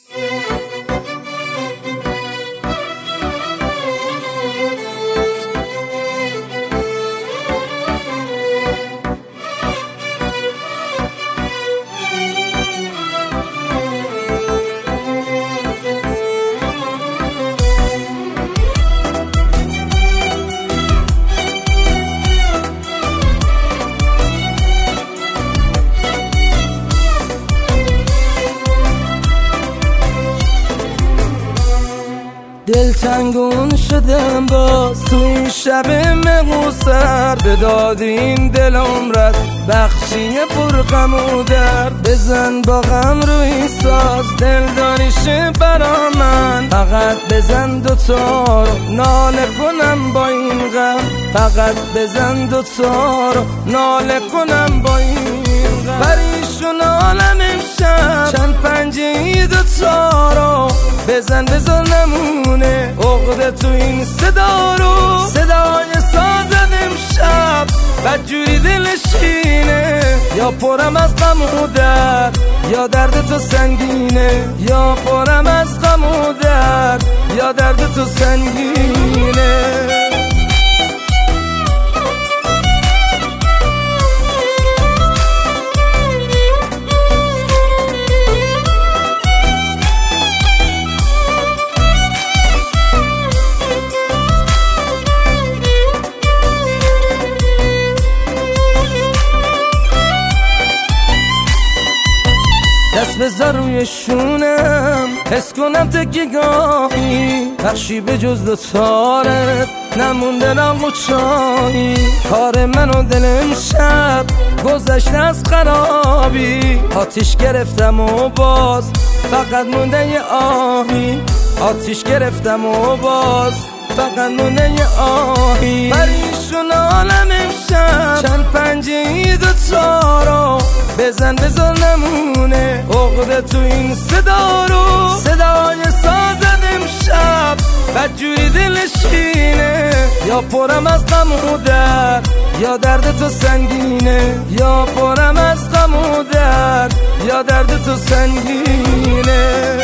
دلتنگون شدم باز تو این شب مقصر، به داد این دل عمرت بخشی پرغم و درد. بزن با غم روی ساز دل داریشه برا من، فقط بزن دوتا رو ناله کنم با این غم. فقط بزن دوتا رو ناله کنم با این غم. پریشون عالم امشب چند پنجه ای دوتا رو بزن بزن نمونه عقده تو این صدا رو. صدای سازد امشب بدجوری دلشینه، یا پرم از غم و درد یا درد تو سنگینه. یا پرم از غم و درد یا درد تو سنگینه. دست بذار روی شونم حس کنم تکیگاهی، بخشی به جز دوتارت نمونده رنگ و چایی. کار من و دلم شب گذشته از خرابی، آتیش گرفتم و باز فقط مونده یه آهی. آتیش گرفتم و باز فقط مونده یه آهی. پریشون عالم امشب چند پنجه ای دوتا رو بزن بزن نمونه عقده تو این صدا رو. صدای سازد امشب بدجوری دلشینه، یا پرم از غم و درد یا درد تو سنگینه. یا پرم از غم و درد یا درد تو سنگینه.